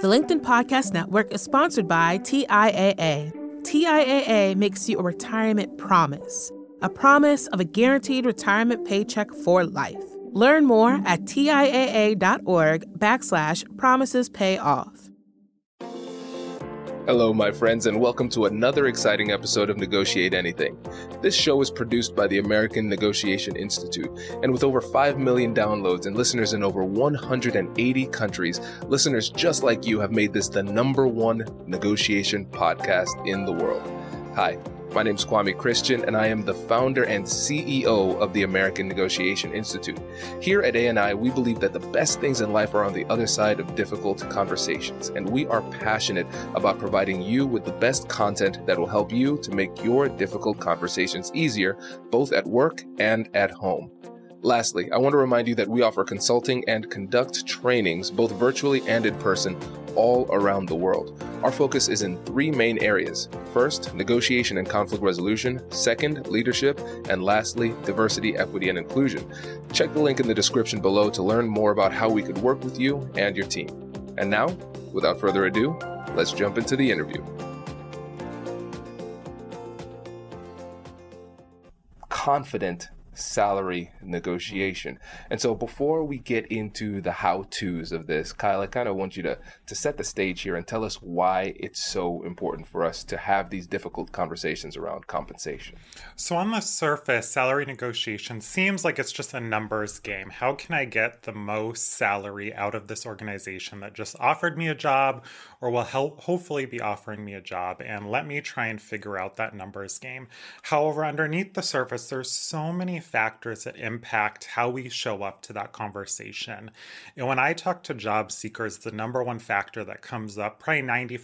The LinkedIn Podcast Network is sponsored by TIAA. TIAA makes you a retirement promise, a promise of a guaranteed retirement paycheck for life. Learn more at TIAA.org/promises pay off. Hello, my friends, and welcome to another exciting episode of Negotiate Anything. This show is produced by the American Negotiation Institute, and with over 5 million downloads and listeners in over 180 countries, listeners just like you have made this the #1 negotiation podcast in the world. Hi, my name is Kwame Christian, and I am the founder and CEO of the American Negotiation Institute. Here at ANI, we believe that the best things in life are on the other side of difficult conversations, and we are passionate about providing you with the best content that will help you to make your difficult conversations easier, both at work and at home. Lastly, I want to remind you that we offer consulting and conduct trainings, both virtually and in person, all around the world. Our focus is in 3 main areas. First, negotiation and conflict resolution. Second, leadership. And lastly, diversity, equity, and inclusion. Check the link in the description below to learn more about how we could work with you and your team. And now, without further ado, let's jump into the interview. Confident salary negotiation. And so before we get into the how-tos of this, Kyle, I kind of want you to set the stage here and tell us why it's so important for us to have these difficult conversations around compensation. So on the surface, salary negotiation seems like it's just a numbers game. How can I get the most salary out of this organization that just offered me a job or will hopefully be offering me a job? And let me try and figure out that numbers game. However, underneath the surface, there's so many factors that impact how we show up to that conversation. And when I talk to job seekers, the #1 factor that comes up probably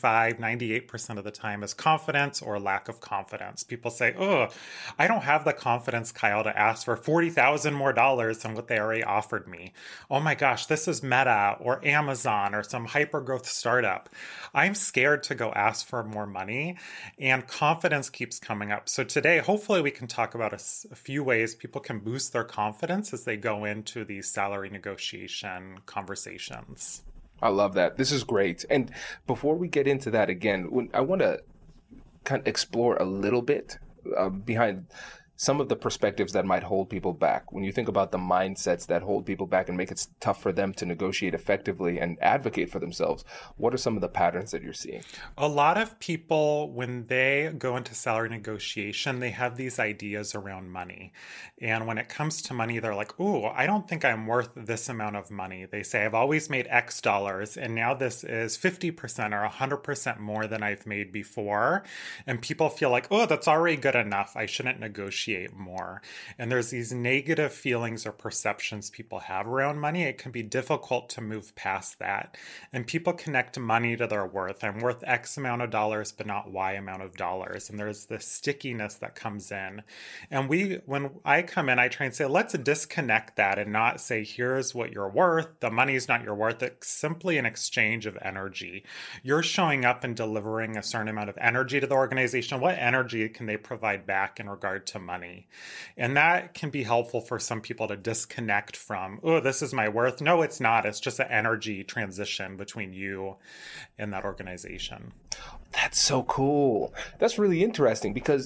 98% of the time is confidence or lack of confidence. People say, oh, I don't have the confidence, Kyle, to ask for $40,000 more than what they already offered me. Oh my gosh, this is Meta or Amazon or some hypergrowth startup. I'm scared to go ask for more money, and confidence keeps coming up. So today, hopefully we can talk about a few ways people can boost their confidence as they go into these salary negotiation conversations. I love that. This is great. And before we get into that again, I want to kind of explore a little bit behind some of the perspectives that might hold people back. When you think about the mindsets that hold people back and make it tough for them to negotiate effectively and advocate for themselves, what are some of the patterns that you're seeing? A lot of people, when they go into salary negotiation, they have these ideas around money. And when it comes to money, they're like, oh, I don't think I'm worth this amount of money. They say, I've always made X dollars, and now this is 50% or 100% more than I've made before. And people feel like, oh, that's already good enough. I shouldn't negotiate more. And there's these negative feelings or perceptions people have around money. It can be difficult to move past that. And people connect money to their worth. I'm worth X amount of dollars, but not Y amount of dollars. And there's this stickiness that comes in. And when I come in, I try and say, let's disconnect that and not say, here's what you're worth. The money's not your worth. It's simply an exchange of energy. You're showing up and delivering a certain amount of energy to the organization. What energy can they provide back in regard to money? And that can be helpful for some people to disconnect from, oh, this is my worth. No, it's not. It's just an energy transition between you and that organization. That's so cool. That's really interesting because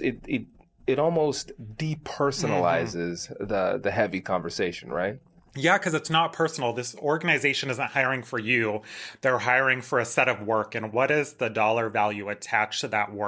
it almost depersonalizes the heavy conversation, right? Yeah, because it's not personal. This organization isn't hiring for you. They're hiring for a set of work. And what is the dollar value attached to that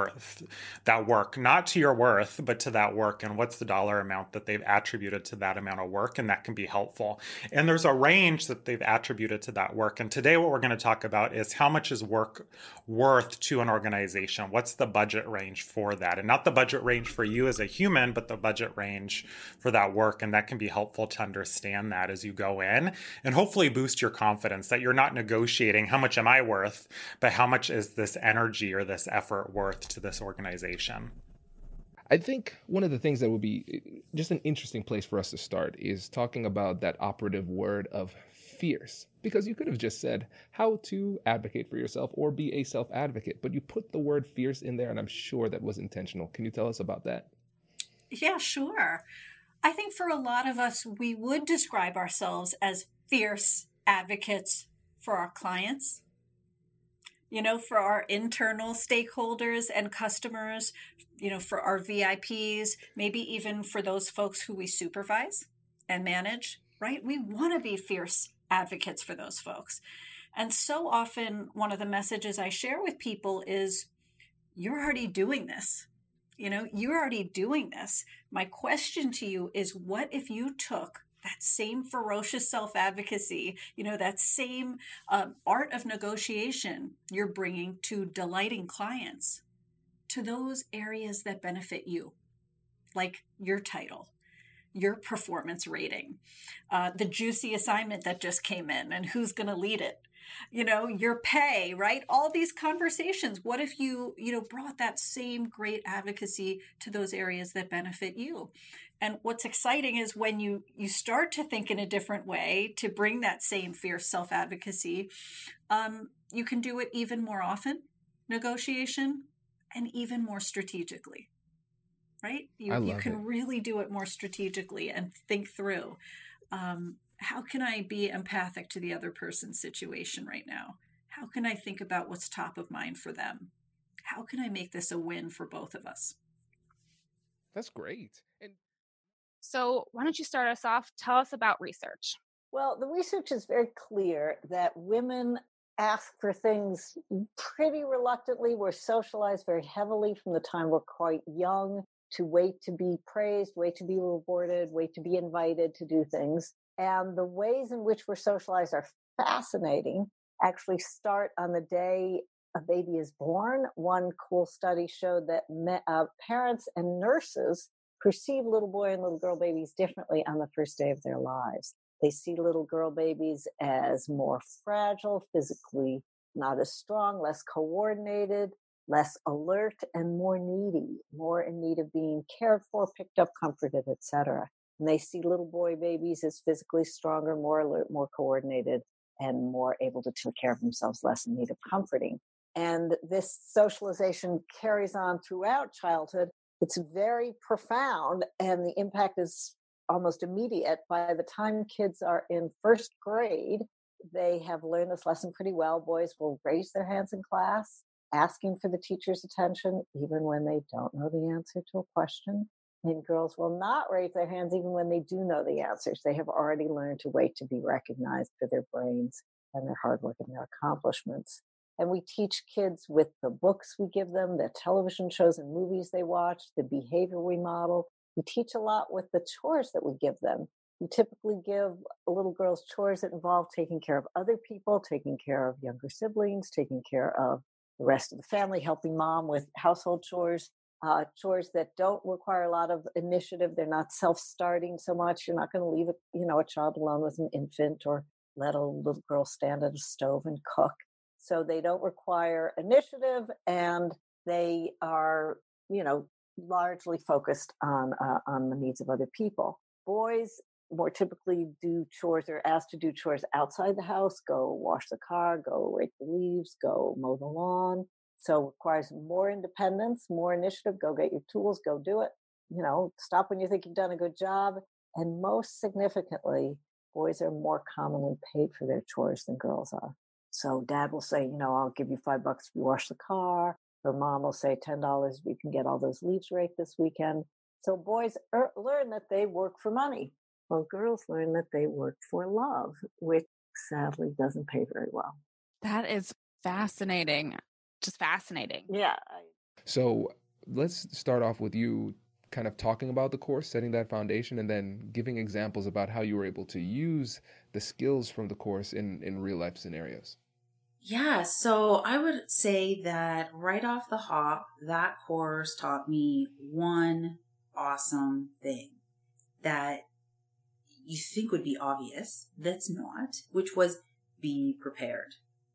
work? Not to your worth, but to that work. And what's the dollar amount that they've attributed to that amount of work? And that can be helpful. And there's a range that they've attributed to that work. And today what we're going to talk about is how much is work worth to an organization? What's the budget range for that? And not the budget range for you as a human, but the budget range for that work. And that can be helpful to understand that as you go in, and hopefully boost your confidence that you're not negotiating how much am I worth, but how much is this energy or this effort worth to this organization. I think one of the things that would be just an interesting place for us to start is talking about that operative word of fierce, because you could have just said how to advocate for yourself or be a self-advocate, but you put the word fierce in there, and I'm sure that was intentional. Can you tell us about that? Yeah, sure. I think for a lot of us, we would describe ourselves as fierce advocates for our clients. for our internal stakeholders and customers, for our VIPs, maybe even for those folks who we supervise and manage, right? We want to be fierce advocates for those folks. And so often, one of the messages I share with people is, you're already doing this. You're already doing this. My question to you is, what if you took that same ferocious self-advocacy, that same art of negotiation you're bringing to delighting clients, to those areas that benefit you, like your title, your performance rating, the juicy assignment that just came in and who's going to lead it, your pay, right? All these conversations. What if you, brought that same great advocacy to those areas that benefit you? And what's exciting is when you start to think in a different way to bring that same fierce self-advocacy, you can do it even more often, negotiation, and even more strategically, right? You can really do it more strategically and think through, how can I be empathic to the other person's situation right now? How can I think about what's top of mind for them? How can I make this a win for both of us? That's great. And so why don't you start us off? Tell us about research. Well, the research is very clear that women ask for things pretty reluctantly. We're socialized very heavily from the time we're quite young to wait to be praised, wait to be rewarded, wait to be invited to do things. And the ways in which we're socialized are fascinating. Actually start on the day a baby is born. One cool study showed that parents and nurses perceive little boy and little girl babies differently on the first day of their lives. They see little girl babies as more fragile, physically not as strong, less coordinated, less alert, and more needy, more in need of being cared for, picked up, comforted, etc. And they see little boy babies as physically stronger, more alert, more coordinated, and more able to take care of themselves, less in need of comforting. And this socialization carries on throughout childhood. It's very profound, and the impact is almost immediate. By the time kids are in first grade, they have learned this lesson pretty well. Boys will raise their hands in class, asking for the teacher's attention, even when they don't know the answer to a question. And girls will not raise their hands even when they do know the answers. They have already learned to wait to be recognized for their brains and their hard work and their accomplishments. And we teach kids with the books we give them, the television shows and movies they watch, the behavior we model. We teach a lot with the chores that we give them. We typically give little girls chores that involve taking care of other people, taking care of younger siblings, taking care of the rest of the family, helping mom with household chores. Chores that don't require a lot of initiative. They're not self-starting so much. You're not going to leave a child alone with an infant or let a little girl stand at a stove and cook. So they don't require initiative, and they are, largely focused on the needs of other people. Boys more typically do chores, or asked to do chores outside the house, go wash the car, go rake the leaves, go mow the lawn. So it requires more independence, more initiative. Go get your tools, go do it. Stop when you think you've done a good job. And most significantly, boys are more commonly paid for their chores than girls are. So dad will say, I'll give you $5 if you wash the car. Or mom will say $10 if you can get all those leaves raked this weekend. So boys learn that they work for money. Well, girls learn that they work for love, which sadly doesn't pay very well. That is fascinating. Just fascinating. Yeah. So let's start off with you kind of talking about the course, setting that foundation, and then giving examples about how you were able to use the skills from the course in real life scenarios. Yeah, so I would say that right off the hop, that course taught me one awesome thing that you think would be obvious, that's not, which was be prepared.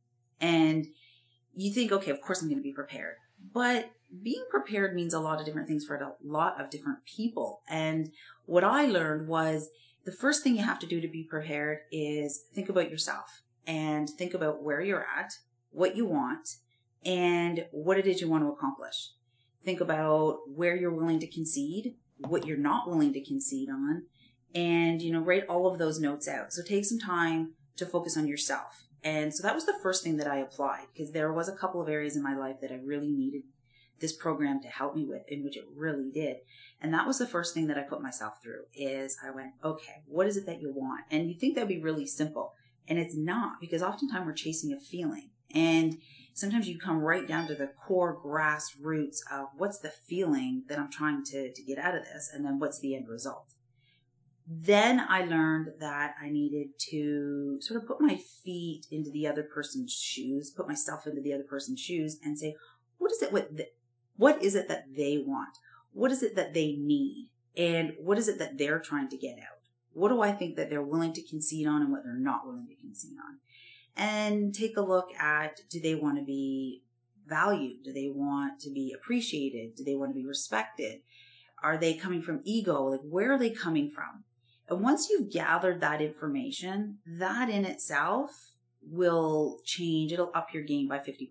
And you think, okay, of course I'm going to be prepared. But being prepared means a lot of different things for a lot of different people. And what I learned was the first thing you have to do to be prepared is think about yourself and think about where you're at, what you want, and what it is you want to accomplish. Think about where you're willing to concede, what you're not willing to concede on, and, write all of those notes out. So take some time to focus on yourself And so that was the first thing that I applied, because there was a couple of areas in my life that I really needed this program to help me with, in which it really did. And that was the first thing that I put myself through, is I went, okay, what is it that you want? And you think that'd be really simple. And it's not, because oftentimes we're chasing a feeling. And sometimes you come right down to the core grassroots of what's the feeling that I'm trying to get out of this, and then what's the end result. Then I learned that I needed to sort of put my feet into the other person's shoes, put myself into the other person's shoes, and say, what is it that they want? What is it that they need? And what is it that they're trying to get out? What do I think that they're willing to concede on and what they're not willing to concede on? And take a look at, do they want to be valued? Do they want to be appreciated? Do they want to be respected? Are they coming from ego? Like, where are they coming from? And once you've gathered that information, that in itself will change. It'll up your game by 50%.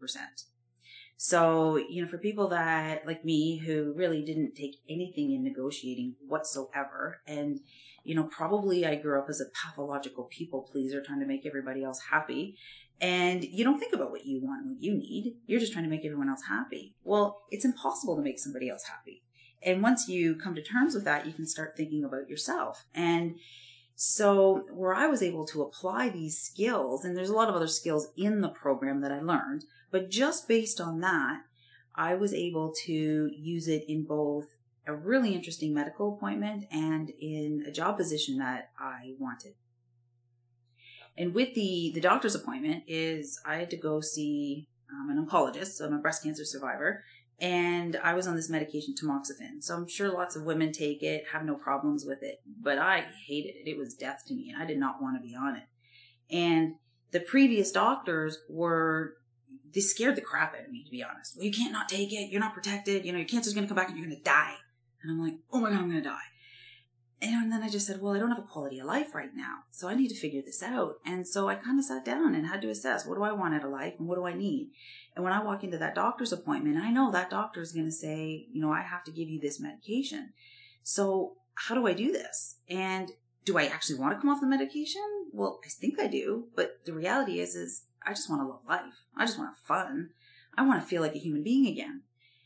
So, for people that, like me, who really didn't take anything in negotiating whatsoever, and, probably I grew up as a pathological people pleaser trying to make everybody else happy, and you don't think about what you want and what you need. You're just trying to make everyone else happy. Well, it's impossible to make somebody else happy. And once you come to terms with that, you can start thinking about yourself. And so where I was able to apply these skills, and there's a lot of other skills in the program that I learned, but just based on that, I was able to use it in both a really interesting medical appointment and in a job position that I wanted. And with the doctor's appointment is I had to go see an oncologist, so I'm a breast cancer survivor, and I was on this medication, tamoxifen. So I'm sure lots of women take it, have no problems with it, but I hated it. It was death to me, and I did not want to be on it. And the previous doctors they scared the crap out of me, to be honest. Well, you can't not take it. You're not protected. Your cancer's going to come back and you're going to die. And I'm like, oh my God, I'm going to die. And then I just said, well, I don't have a quality of life right now, so I need to figure this out. And so I kind of sat down and had to assess, what do I want out of life and what do I need? And when I walk into that doctor's appointment, I know that doctor is going to say, I have to give you this medication. So how do I do this? And do I actually want to come off the medication? Well, I think I do. But the reality is I just want to live life. I just want to have fun. I want to feel like a human being again.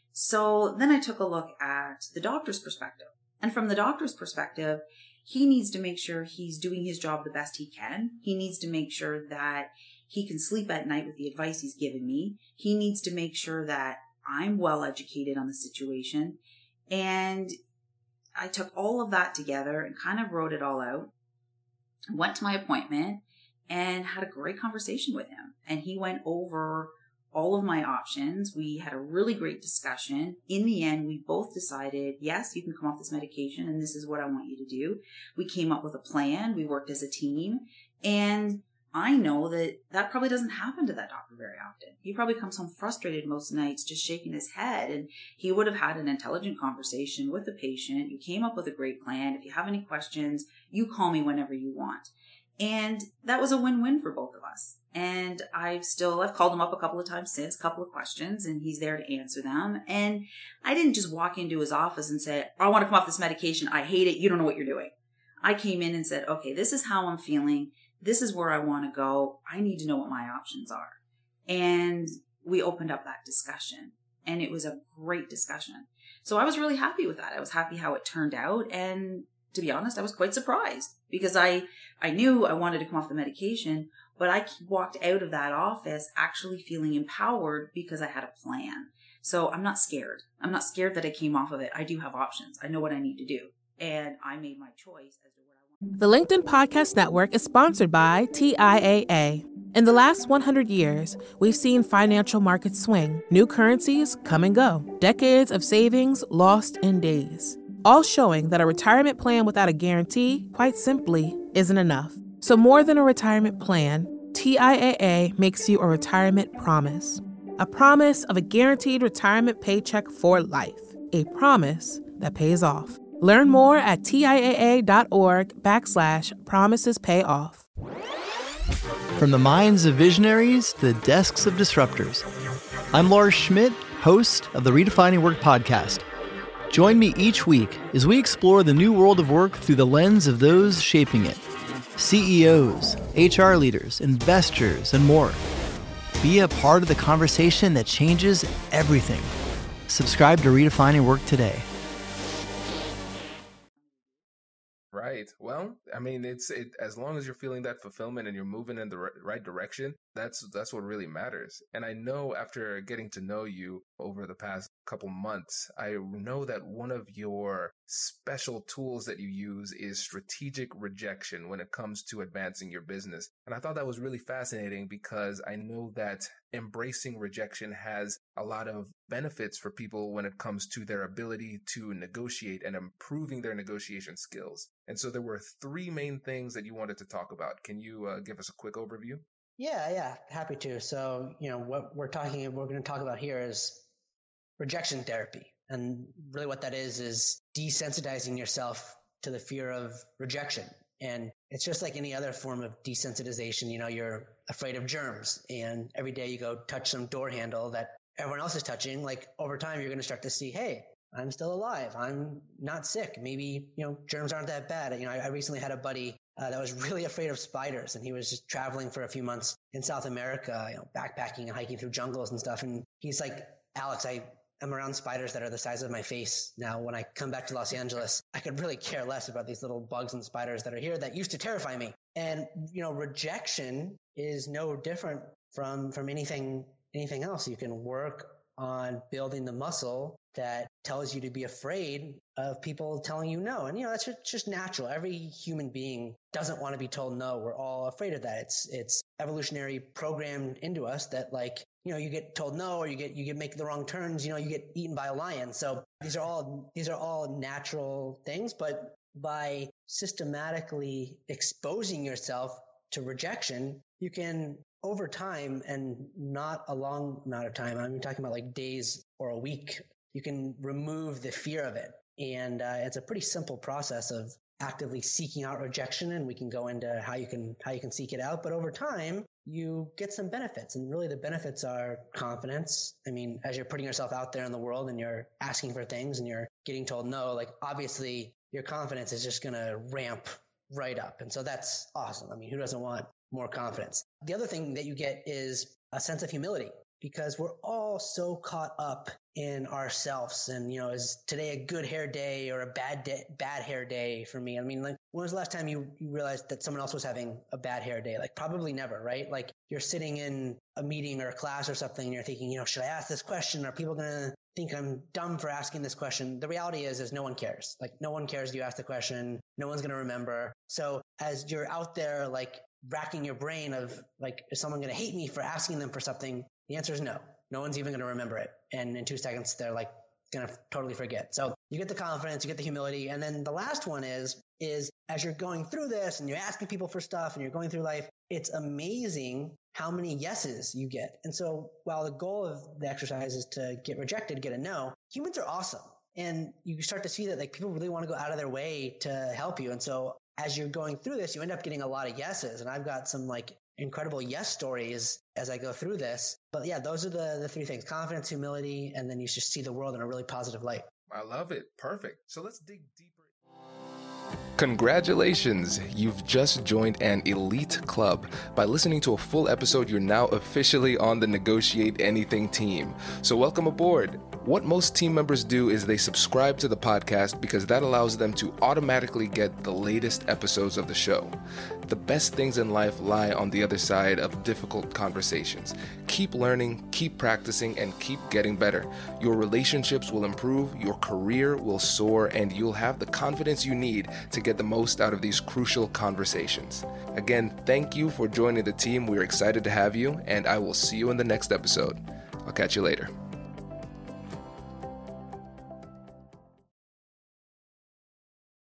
So then I took a look at the doctor's perspective. And from the doctor's perspective, he needs to make sure he's doing his job the best he can. He needs to make sure that he can sleep at night with the advice he's given me. He needs to make sure that I'm well educated on the situation. And I took all of that together and kind of wrote it all out, went to my appointment and had a great conversation with him. And he went over all of my options. We had a really great discussion. In the end, we both decided, yes, you can come off this medication and this is what I want you to do. We came up with a plan. We worked as a team. And I know that probably doesn't happen to that doctor very often. He probably comes home frustrated most nights, just shaking his head. And he would have had an intelligent conversation with the patient. You came up with a great plan. If you have any questions, you call me whenever you want. And that was a win-win for both of us. And I've called him up a couple of times since, a couple of questions, and he's there to answer them. And I didn't just walk into his office and say, I want to come off this medication. I hate it. You don't know what you're doing. I came in and said, okay, this is how I'm feeling. This is where I want to go. I need to know what my options are. And we opened up that discussion, and it was a great discussion. So I was really happy with that. I was happy how it turned out. And to be honest, I was quite surprised because I knew I wanted to come off the medication, but I walked out of that office actually feeling empowered because I had a plan. So I'm not scared. I'm not scared that I came off of it. I do have options. I know what I need to do. And I made my choice as to what I want. The LinkedIn Podcast Network is sponsored by TIAA. In the last 100 years, we've seen financial markets swing, new currencies come and go, decades of savings lost in days, all showing that a retirement plan without a guarantee, quite simply, isn't enough. So more than a retirement plan, TIAA makes you a retirement promise. A promise of a guaranteed retirement paycheck for life. A promise that pays off. Learn more at TIAA.org/promisespayoff. From the minds of visionaries to the desks of disruptors, I'm Lars Schmidt, host of the Redefining Work podcast. Join me each week as we explore the new world of work through the lens of those shaping it. CEOs, HR leaders, investors, and more. Be a part of the conversation that changes everything. Subscribe to Redefining Work today. Right. Well, I mean, as long as you're feeling that fulfillment and you're moving in the right direction, that's what really matters. And I know after getting to know you over the past couple months, I know that one of your special tools that you use is strategic rejection when it comes to advancing your business. And I thought that was really fascinating because I know that embracing rejection has a lot of benefits for people when it comes to their ability to negotiate and improving their negotiation skills. And so there were 3 main things that you wanted to talk about. Can you give us a quick overview? Yeah, happy to. So, what we're going to talk about here is rejection therapy. And really what that is desensitizing yourself to the fear of rejection. And it's just like any other form of desensitization. You're afraid of germs, and every day you go touch some door handle that everyone else is touching. Like over time, you're going to start to see, hey, I'm still alive. I'm not sick. Maybe, germs aren't that bad. I recently had a buddy that was really afraid of spiders, and he was just traveling for a few months in South America, backpacking and hiking through jungles and stuff. And he's like, Alex, I'm around spiders that are the size of my face now. When I come back to Los Angeles, I could really care less about these little bugs and spiders that are here that used to terrify me. And, rejection is no different from anything else. You can work on building the muscle that tells you to be afraid of people telling you no. And, that's just natural. Every human being doesn't want to be told no. We're all afraid of that. It's evolutionary programmed into us that you get told no, or you get make the wrong turns, you get eaten by a lion. So these are all natural things, but by systematically exposing yourself to rejection, you can over time, and not a long amount of time, I'm talking about like days or a week, you can remove the fear of it. And it's a pretty simple process of actively seeking out rejection, and we can go into how you can seek it out. But over time, you get some benefits, and really the benefits are confidence. I mean, as you're putting yourself out there in the world and you're asking for things and you're getting told no, like obviously your confidence is just going to ramp right up. And so that's awesome. I mean, who doesn't want more confidence? The other thing that you get is a sense of humility, because we're all so caught up in ourselves. And, is today a good hair day or a bad hair day for me? I mean, like, when was the last time you realized that someone else was having a bad hair day? Like, probably never, right? Like, you're sitting in a meeting or a class or something and you're thinking, should I ask this question? Are people going to think I'm dumb for asking this question? The reality is no one cares. Like, no one cares you ask the question. No one's going to remember. So as you're out there, like, racking your brain of like, is someone going to hate me for asking them for something? The answer is no. No one's even going to remember it. And in 2 seconds, they're like going to totally forget. So you get the confidence, you get the humility. And then the last one is as you're going through this and you're asking people for stuff and you're going through life, it's amazing how many yeses you get. And so while the goal of the exercise is to get rejected, get a no, humans are awesome. And you start to see that like people really want to go out of their way to help you. And so as you're going through this, you end up getting a lot of yeses. And I've got some like incredible yes stories as I go through this. But yeah, those are the 3 things: confidence, humility, and then you just see the world in a really positive light. I love it. Perfect. So let's dig deeper. Congratulations! You've just joined an elite club. By listening to a full episode, you're now officially on the Negotiate Anything team. So welcome aboard. What most team members do is they subscribe to the podcast because that allows them to automatically get the latest episodes of the show. The best things in life lie on the other side of difficult conversations. Keep learning, keep practicing, and keep getting better. Your relationships will improve, your career will soar, and you'll have the confidence you need to get the most out of these crucial conversations. Again, thank you for joining the team. We're excited to have you, and I will see you in the next episode. I'll catch you later.